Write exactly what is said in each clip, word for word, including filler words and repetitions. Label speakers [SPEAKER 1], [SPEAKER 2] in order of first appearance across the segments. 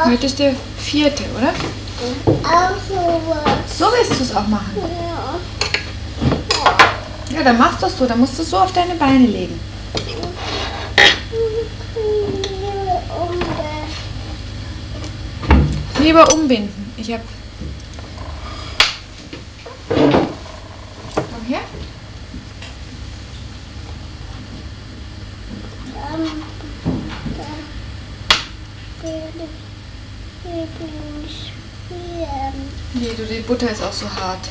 [SPEAKER 1] Heute ist der vierte, oder?
[SPEAKER 2] Auch sowas.
[SPEAKER 1] So willst du es auch machen?
[SPEAKER 2] Ja.
[SPEAKER 1] Ja, dann machst du es so. Dann musst du es so auf deine Beine legen. Lieber umbinden. Ich hab... Komm her.
[SPEAKER 2] Dann, dann will ich, will ich spielen.
[SPEAKER 1] Nee, du, die Butter ist auch so hart.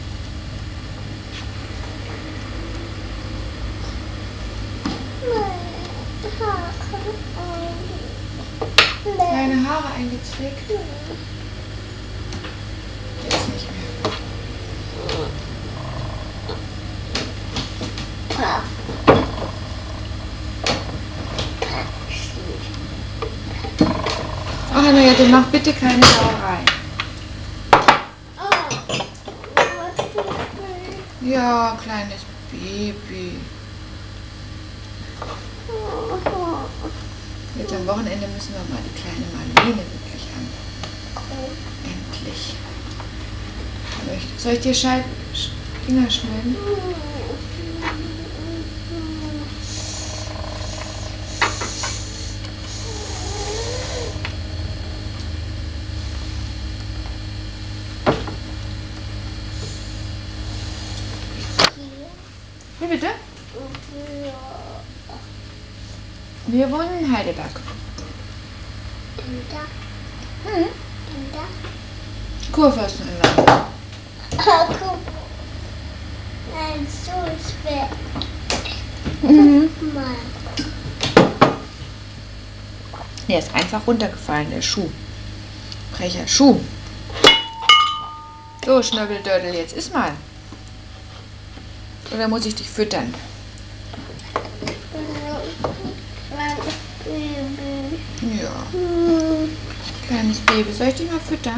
[SPEAKER 1] Deine Haare eingezwickt? Jetzt nicht mehr. Ach, naja, dann mach bitte keine Sauerei. Ja, kleines Baby. Jetzt am Wochenende müssen wir mal die kleine Marlene wirklich haben. Endlich. Soll ich dir Schei- Finger schneiden? Wie bitte? Wir wohnen in Heidelberg. Hm. Kurfürstenanlage.
[SPEAKER 2] Nein, so ist wer.
[SPEAKER 1] Mhm.
[SPEAKER 2] Mal.
[SPEAKER 1] Der ist einfach runtergefallen, der Schuh. Brecher Schuh. So, Schnöbbeldördel, jetzt iss mal. Oder muss ich dich füttern? Ja. Kleines Baby, soll ich dich mal füttern?